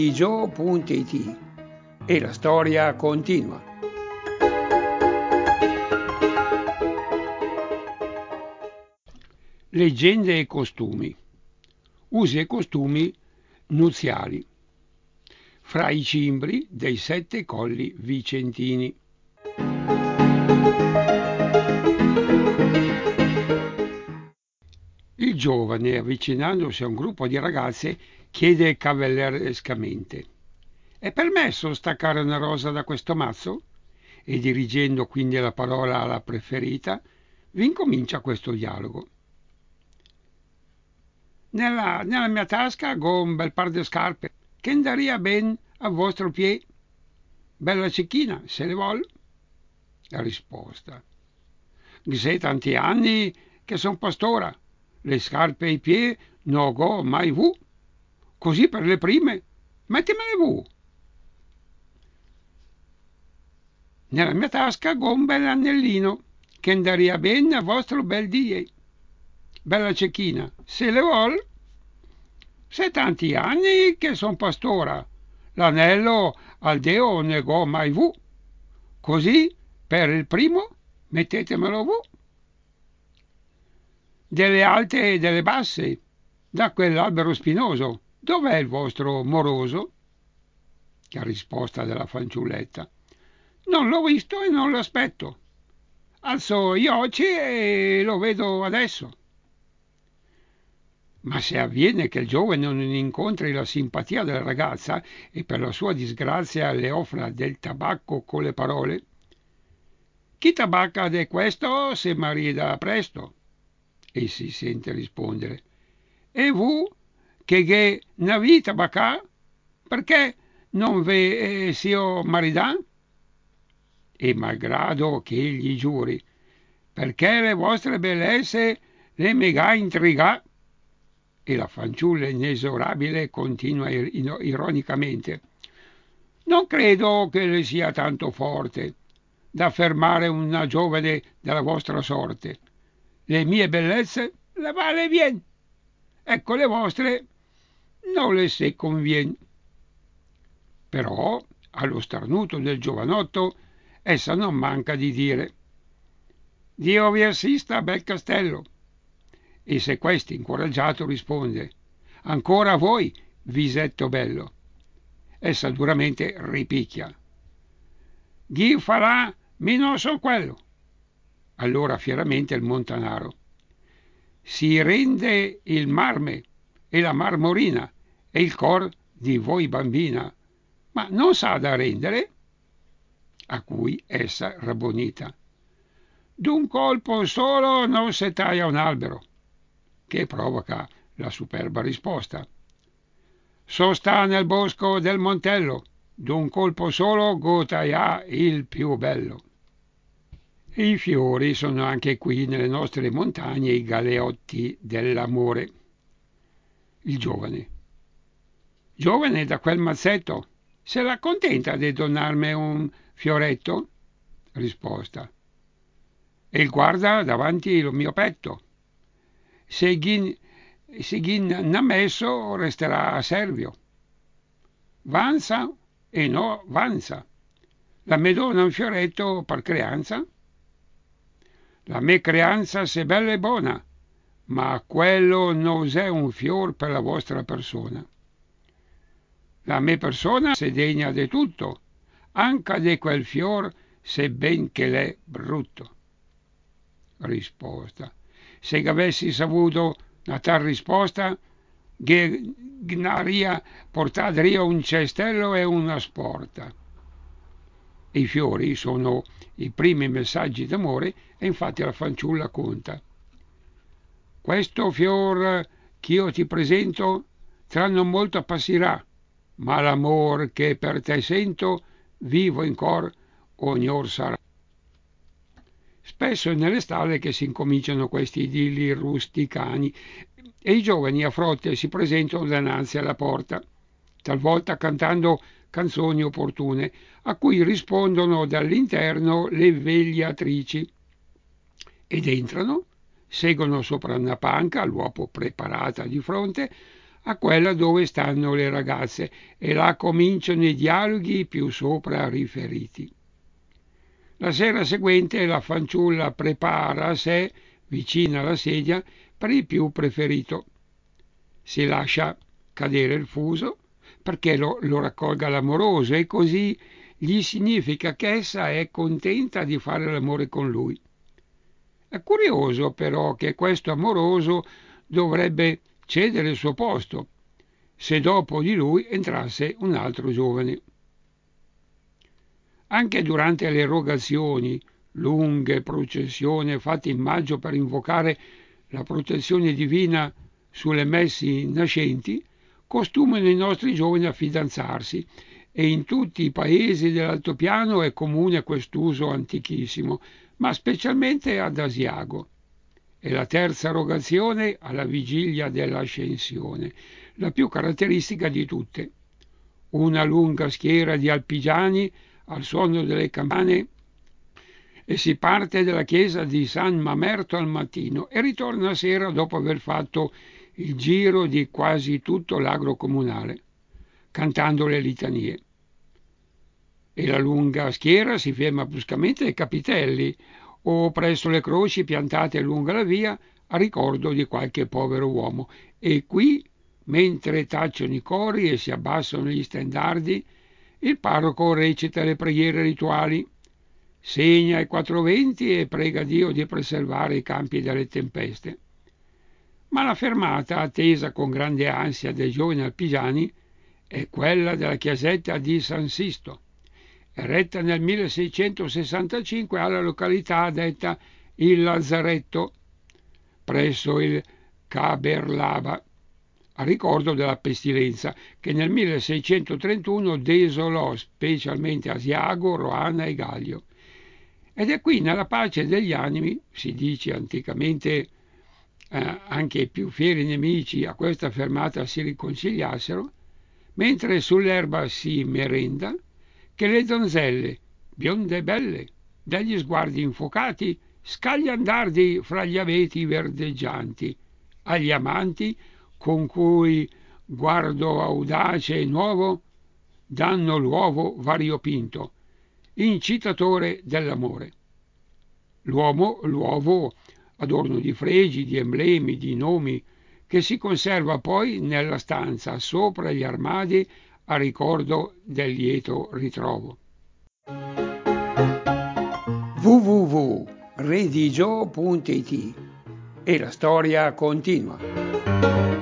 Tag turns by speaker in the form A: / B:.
A: www.legio.it e la storia continua. Leggende e costumi. Usi e costumi nuziali. Fra i cimbri dei 7 colli vicentini. Il giovane, avvicinandosi a un gruppo di ragazze, chiede cavallerescamente: «È permesso staccare una rosa da questo mazzo?» E dirigendo quindi la parola alla preferita, vi incomincia questo dialogo. Nella mia tasca ho un bel par di scarpe che andaria ben a vostro pied. Bella cecchina, se le vuol? La risposta: «Gse tanti anni che son pastora, le scarpe ai piedi non ho mai vu. Così per le prime, mettimele vu. Nella mia tasca ho un bel anellino che andaria ben a vostro bel die. Bella cecchina, se le vuol? Se tanti anni che son pastora, l'anello al deo ne ho mai vu. Così per il primo, mettetemelo vu. Delle alte e delle basse, da quell'albero spinoso, dov'è il vostro moroso?» La risposta della fanciulletta: «Non l'ho visto e non l'aspetto. Alzo gli occhi e lo vedo adesso». Ma se avviene che il giovane non incontri la simpatia della ragazza e per la sua disgrazia le offra del tabacco con le parole: «Chi tabacca de questo se marida presto?» E si sente rispondere: «E vu che ghe navi tabacà? Perché non ve sio maridà?» E malgrado che egli giuri: «Perché le vostre bellezze le mega intrigà», e la fanciulla inesorabile continua ironicamente: «Non credo che le sia tanto forte da fermare una giovane della vostra sorte. Le mie bellezze le vale bien, ecco le vostre non le se convien». Però allo starnuto del giovanotto essa non manca di dire: «Dio vi assista, bel castello». E se questi incoraggiato risponde: «Ancora voi, visetto bello», essa duramente ripicchia: «Chi farà mi non so quello». Allora fieramente il montanaro: «Si rende il marme e la marmorina e il cor di voi bambina, ma non sa da rendere?» A cui essa rabbonita: «D'un colpo solo non se taglia un albero», che provoca la superba risposta: «Sta nel bosco del Montello, d'un colpo solo go taglià il più bello». E i fiori sono anche qui nelle nostre montagne i galeotti dell'amore. Il giovane: «Giovane da quel mazzetto, se l'accontenta di donarmi un fioretto?» Risposta: «E guarda davanti il mio petto. Se ghin n'ha messo resterà a servio. Vanza e no vanza. La me dona un fioretto per creanza? La me creanza se bella e buona, ma quello non è un fior per la vostra persona. La me persona se degna de tutto, anche de quel fior se ben che l'è brutto». Risposta: «Se avessi saputo una tal risposta, gnaria portaria un cestello e una sporta». I fiori sono i primi messaggi d'amore e infatti la fanciulla conta: «Questo fior ch'io ti presento tra non molto appassirà, ma l'amor che per te sento vivo in cor ognor sarà». Spesso è nelle stalle che si incominciano questi idilli rusticani e i giovani a frotte si presentano dinanzi alla porta, talvolta cantando canzoni opportune, a cui rispondono dall'interno le vegliatrici, ed entrano, seguono sopra una panca, all'uopo preparata di fronte, a quella dove stanno le ragazze e là cominciano i dialoghi più sopra riferiti. La sera seguente la fanciulla prepara a sé, vicina alla sedia, per il più preferito. Si lascia cadere il fuso perché lo raccolga l'amoroso e così gli significa che essa è contenta di fare l'amore con lui. È curioso però che questo amoroso dovrebbe cedere il suo posto se dopo di lui entrasse un altro giovane. Anche durante le erogazioni, lunghe processioni fatte in maggio per invocare la protezione divina sulle messi nascenti, costumano i nostri giovani a fidanzarsi e in tutti i paesi dell'altopiano è comune quest'uso antichissimo, ma specialmente ad Asiago. E la terza erogazione alla vigilia dell'ascensione, la più caratteristica di tutte. Una lunga schiera di alpigiani al suono delle campane e si parte dalla chiesa di San Mamerto al mattino e ritorna a sera dopo aver fatto il giro di quasi tutto l'agro comunale, cantando le litanie. E la lunga schiera si ferma bruscamente ai capitelli o presso le croci piantate lungo la via a ricordo di qualche povero uomo. E qui, mentre tacciono i cori e si abbassano gli stendardi, il parroco recita le preghiere rituali, segna i quattro venti e prega Dio di preservare i campi dalle tempeste. Ma la fermata, attesa con grande ansia dai giovani alpigiani, è quella della chiesetta di San Sisto, eretta nel 1665 alla località detta il Lazzaretto, presso il Caberlava, a ricordo della pestilenza che nel 1631 desolò specialmente Asiago, Roana e Gallio. Ed è qui nella pace degli animi, si dice anticamente anche i più fieri nemici a questa fermata si riconsigliassero, mentre sull'erba si merenda, che le donzelle, bionde e belle, dagli sguardi infuocati, scaglian dardi fra gli abeti verdeggianti, agli amanti con cui guardo audace e nuovo danno l'uovo variopinto, incitatore dell'amore. L'uovo adorno di fregi, di emblemi, di nomi, che si conserva poi nella stanza sopra gli armadi a ricordo del lieto ritrovo. www.redigio.it e la storia continua.